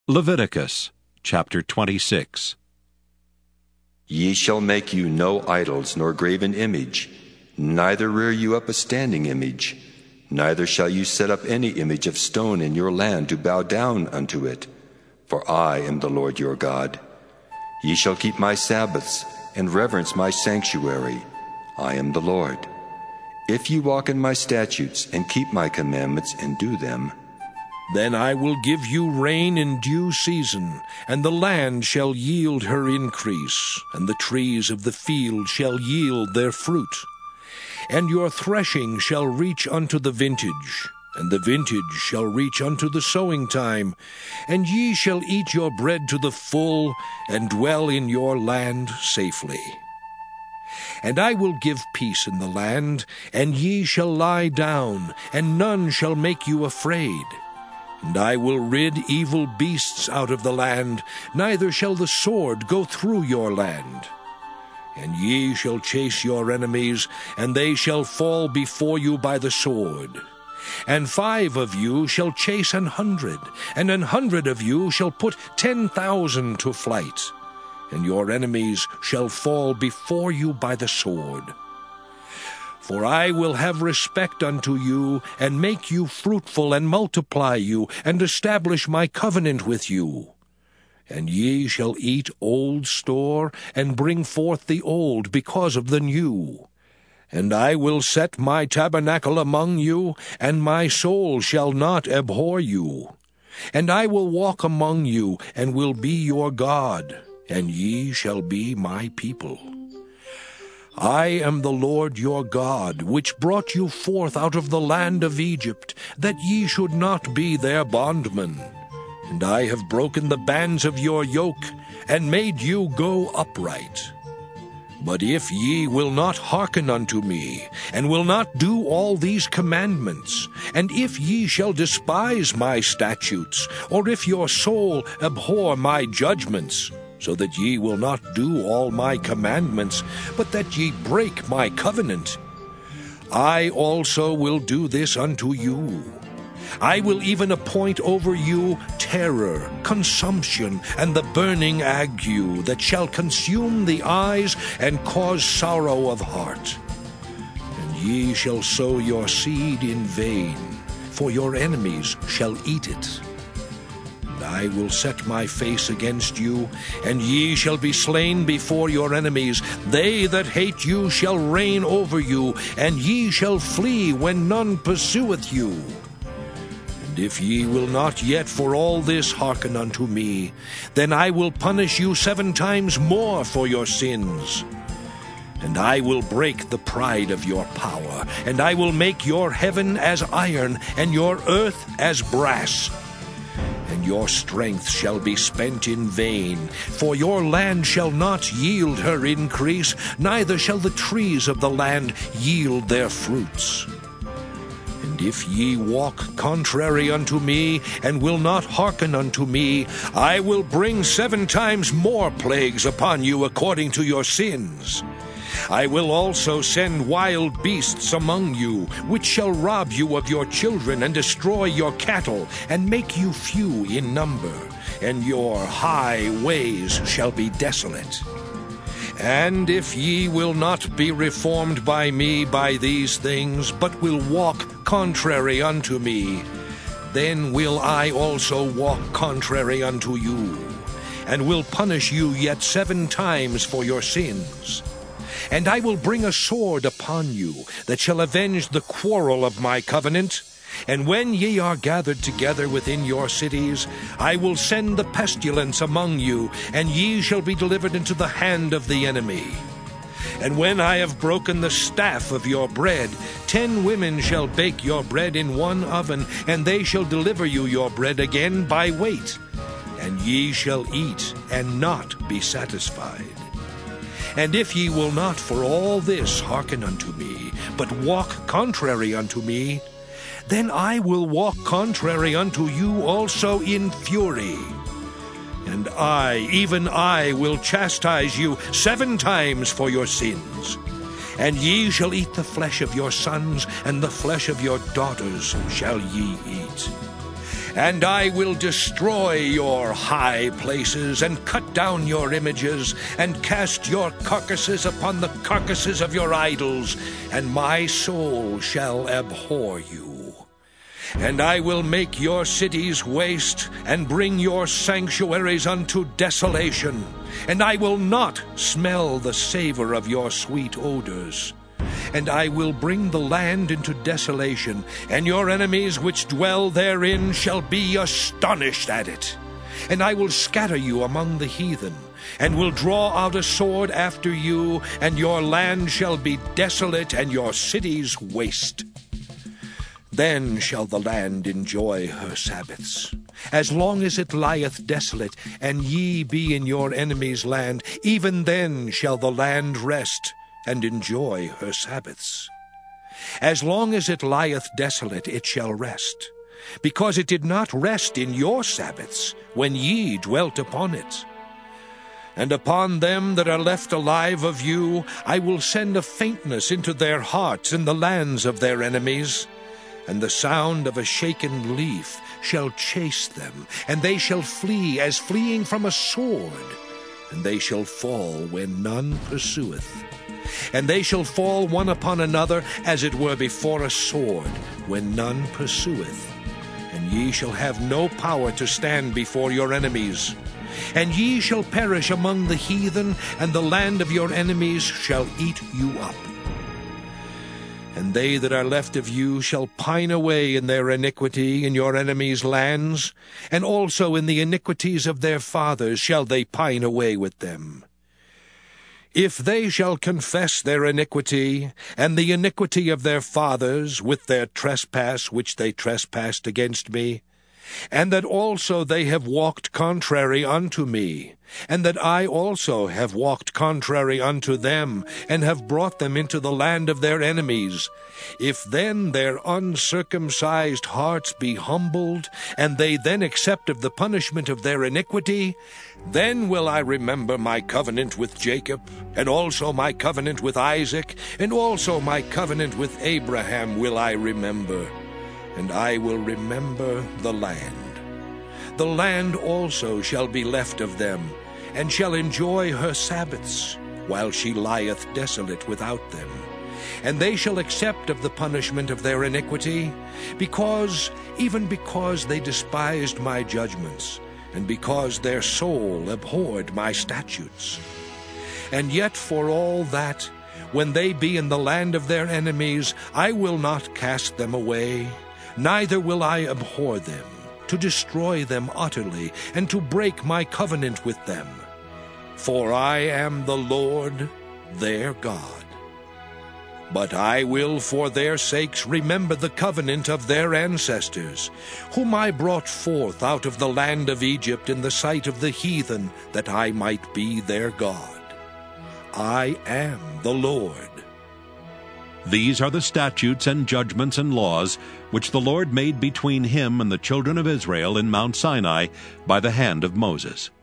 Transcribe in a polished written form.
Leviticus chapter 26. Ye shall make you no idols nor graven image, neither rear you up a standing image, neither shall you set up any image of stone in your land to bow down unto it. For I am the Lord your God. Ye shall keep my Sabbaths and reverence my sanctuary. I am the Lord. If ye walk in my statutes and keep my commandments and do them, then I will give you rain in due season, and the land shall yield her increase, and the trees of the field shall yield their fruit. And your threshing shall reach unto the vintage, and the vintage shall reach unto the sowing time, and ye shall eat your bread to the full, and dwell in your land safely. And I will give peace in the land, and ye shall lie down, and none shall make you afraid. And I will rid evil beasts out of the land, neither shall the sword go through your land. And ye shall chase your enemies, and they shall fall before you by the sword. And 5 of you shall chase 100, and 100 of you shall put 10,000 to flight. And your enemies shall fall before you by the sword. For I will have respect unto you, and make you fruitful, and multiply you, and establish my covenant with you. And ye shall eat old store, and bring forth the old because of the new. And I will set my tabernacle among you, and my soul shall not abhor you. And I will walk among you, and will be your God, and ye shall be my people. I am the Lord your God, which brought you forth out of the land of Egypt, that ye should not be their bondmen. And I have broken the bands of your yoke, and made you go upright. But if ye will not hearken unto me, and will not do all these commandments, and if ye shall despise my statutes, or if your soul abhor my judgments, so that ye will not do all my commandments, but that ye break my covenant, I also will do this unto you. I will even appoint over you terror, consumption, and the burning ague that shall consume the eyes and cause sorrow of heart. And ye shall sow your seed in vain, for your enemies shall eat it. I will set my face against you, and ye shall be slain before your enemies. They that hate you shall reign over you, and ye shall flee when none pursueth you. And if ye will not yet for all this hearken unto me, then I will punish you 7 times more for your sins. And I will break the pride of your power, and I will make your heaven as iron, and your earth as brass. And your strength shall be spent in vain, for your land shall not yield her increase, neither shall the trees of the land yield their fruits. And if ye walk contrary unto me, and will not hearken unto me, I will bring 7 times more plagues upon you according to your sins. I will also send wild beasts among you, which shall rob you of your children, and destroy your cattle, and make you few in number, and your high ways shall be desolate. And if ye will not be reformed by me by these things, but will walk contrary unto me, then will I also walk contrary unto you, and will punish you yet 7 times for your sins. And I will bring a sword upon you, that shall avenge the quarrel of my covenant. And when ye are gathered together within your cities, I will send the pestilence among you, and ye shall be delivered into the hand of the enemy. And when I have broken the staff of your bread, 10 women shall bake your bread in one oven, and they shall deliver you your bread again by weight. And ye shall eat, and not be satisfied. And if ye will not for all this hearken unto me, but walk contrary unto me, then I will walk contrary unto you also in fury. And I, even I, will chastise you 7 times for your sins. And ye shall eat the flesh of your sons, and the flesh of your daughters shall ye eat. And I will destroy your high places, and cut down your images, and cast your carcasses upon the carcasses of your idols, and my soul shall abhor you. And I will make your cities waste, and bring your sanctuaries unto desolation, and I will not smell the savor of your sweet odors. And I will bring the land into desolation, and your enemies which dwell therein shall be astonished at it. And I will scatter you among the heathen, and will draw out a sword after you, and your land shall be desolate, and your cities waste. Then shall the land enjoy her Sabbaths, as long as it lieth desolate, and ye be in your enemy's land, even then shall the land rest, and enjoy her Sabbaths. As long as it lieth desolate, it shall rest, because it did not rest in your Sabbaths, when ye dwelt upon it. And upon them that are left alive of you I will send a faintness into their hearts in the lands of their enemies, and the sound of a shaken leaf shall chase them, and they shall flee as fleeing from a sword, and they shall fall when none pursueth. And they shall fall one upon another, as it were before a sword, when none pursueth. And ye shall have no power to stand before your enemies. And ye shall perish among the heathen, and the land of your enemies shall eat you up. And they that are left of you shall pine away in their iniquity in your enemies' lands, and also in the iniquities of their fathers shall they pine away with them. If they shall confess their iniquity, and the iniquity of their fathers, with their trespass which they trespassed against me, and that also they have walked contrary unto me, and that I also have walked contrary unto them, and have brought them into the land of their enemies, if then their uncircumcised hearts be humbled, and they then accept of the punishment of their iniquity, then will I remember my covenant with Jacob, and also my covenant with Isaac, and also my covenant with Abraham will I remember, and I will remember the land. The land also shall be left of them, and shall enjoy her Sabbaths, while she lieth desolate without them. And they shall accept of the punishment of their iniquity, even because they despised my judgments, and because their soul abhorred my statutes. And yet for all that, when they be in the land of their enemies, I will not cast them away, neither will I abhor them, to destroy them utterly, and to break my covenant with them. For I am the Lord their God. But I will for their sakes remember the covenant of their ancestors, whom I brought forth out of the land of Egypt in the sight of the heathen, that I might be their God. I am the Lord. These are the statutes and judgments and laws which the Lord made between him and the children of Israel in Mount Sinai by the hand of Moses.